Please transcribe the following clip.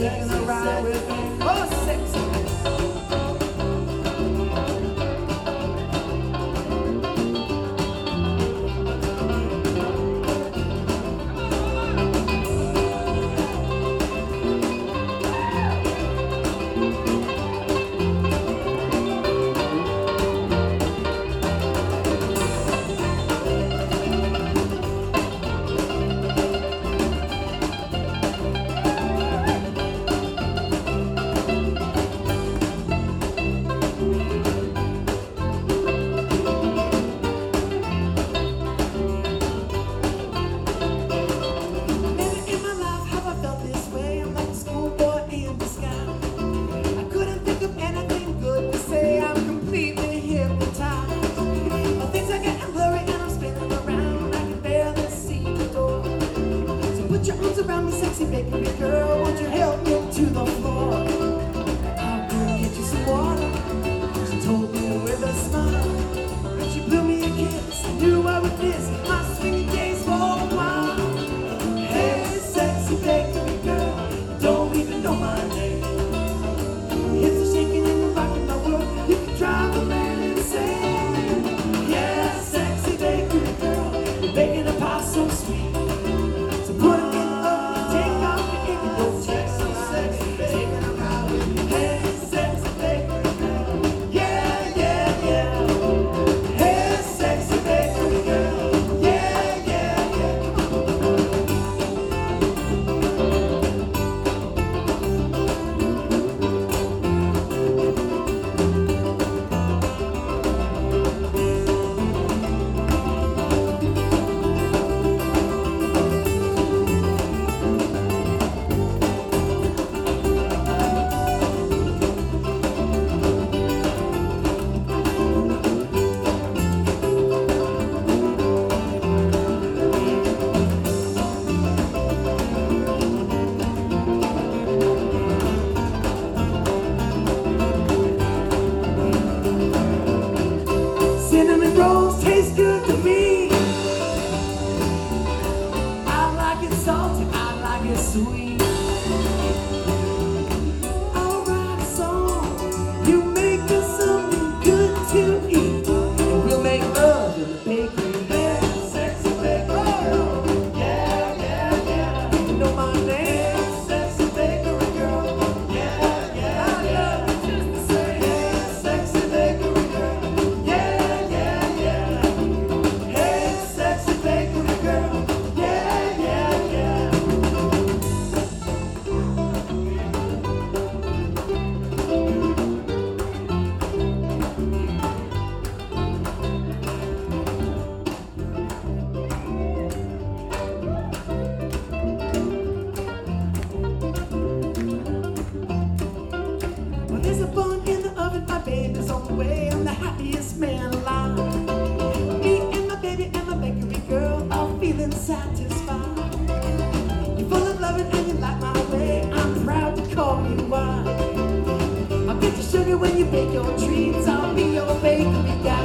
taking a ride with me. Oh, sexy. Around me, sexy bakery girl, won't you help me to the floor? I'll go get you some water. She told me with a smile, and she blew me a kiss. I knew I would miss my swinging days for a while. Hey, sexy bakery girl, you don't even know my name. Hips are shaking and you're rocking my world. You can drive a man insane. Yeah, sexy bakery girl, you're baking a pie so sweet. So put it in. Cinnamon rolls taste good to me. I like it salty, I like it sweet. I'll write a song, you make us something good to eat, and we'll make love in the bakery. Yeah, sexy bakery girl. Yeah, yeah, yeah. You know my name, sexy bakery girl. Yeah, yeah, yeah. I love you just the same. Yeah, sexy bakery girl. There's a bun in the oven, my baby's on the way. I'm the happiest man alive. Me and my baby and my bakery girl are feeling satisfied. You're full of loving and you like my way. I'm proud to call you wife. I'll get you sugar when you bake your treats. I'll be your bakery guy.